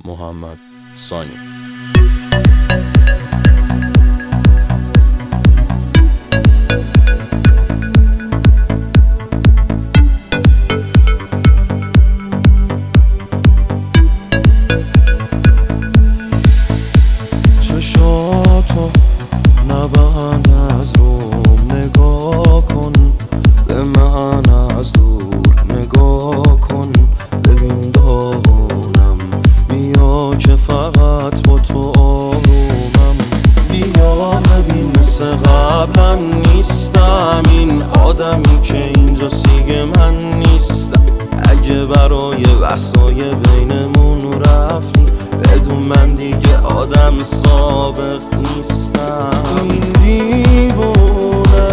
محمد سانی. چشاتو نبند از روم، نگاه کن به من از دور، نگاه کن ببین داغونم، بیا که فقط با تو آرومم. بیا ببین مثل قبلا نیستم، این آدمی که اینجا دیگه من نیستم. اگه برای بحثای بینمون رفتی، بدون من دیگه آدم سابق نیستم. این دیوونه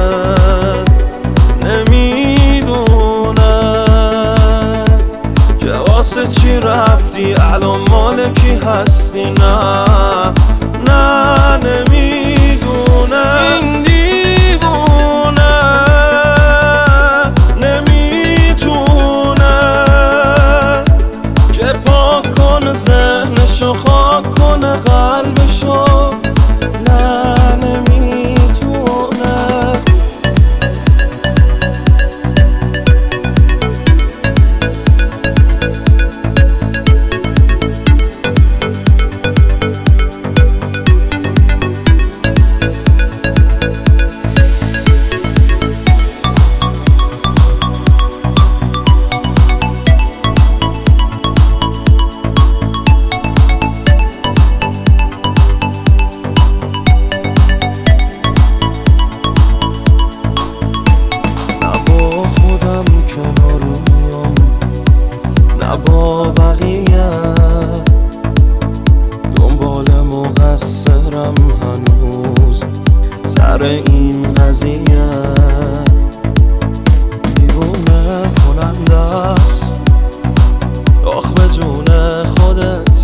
نمیدونه که واسه چی رفتی، الان مال کی هستی. نه نه نمیدونه. این دیوونه نمیتونه که پاک کنه ذهنشو، خاک کنه قلبشو. نه نمیتونه. با بقیه دنبال مقصرم هنوز سر این قضیه. دیوونه کننده است آخ به جون خودت،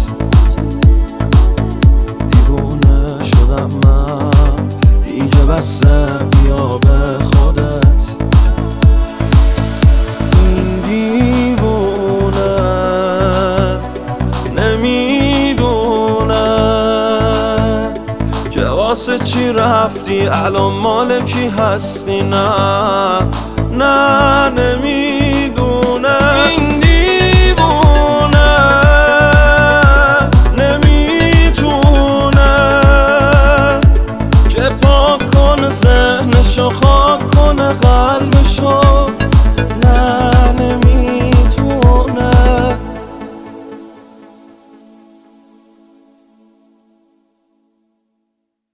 دیوونه شدم من دیگه، بسه بیا به خودت. این دیوونه واسه چی رفتی، الان مال کی هستی. نه نه